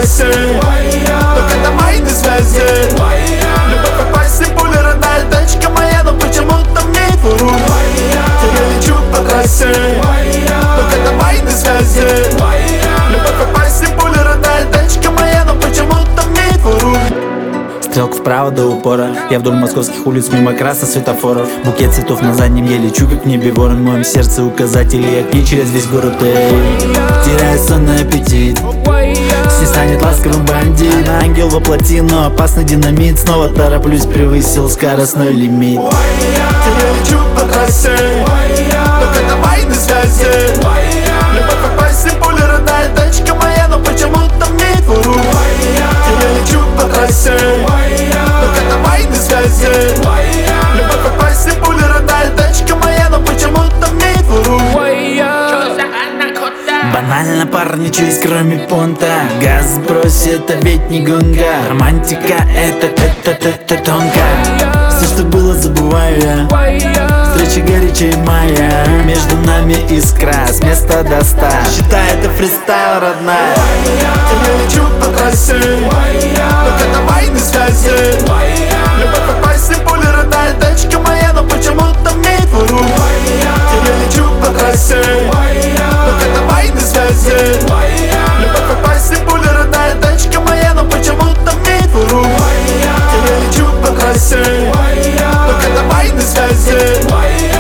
трассе, только давай на связи. Любовь опасней пули, родная тачка моя, но почему-то в ней твой руль. Я лечу по трассе, только давай на связи. Любовь опасней пули, родная тачка моя, но почему-то в ней твой руль. Стрелка вправо до упора. Я вдоль московских улиц мимо красных светофоров. Букет цветов на заднем, я лечу как в небе ворон. В моем сердце указатели огни через весь город. Теряю сонный аппетит, все станет ласковым бандит. Ангел воплоти, но опасный динамит. Снова тороплюсь, превысил скоростной лимит. Я лечу по трассе, только давай на связи. Любовь опасней пули, родная тачка моя, но почему-то в ней твой руль. Я лечу по трассе, только давай на связи. Любовь опасней пули, родная тачка моя, но почему-то в ней твой руль. Банально парничаюсь, кроме понта. Газ брось, это ведь не гонка. Романтика это тонко. Все, что было, забываю я. Встреча горячая моя, между нами искра с места до 100. Считай, это фристайл, родная. Я лечу по трассе, только давай на связи. Любовь опасней пули, родная тачка моя, но почему-то в ней твой руль. Я лечу по трассе, только давай на связи. Любовь опасней пули, родная тачка моя, но почему-то в ней твой руль. Я лечу по трассе, только давай на связи.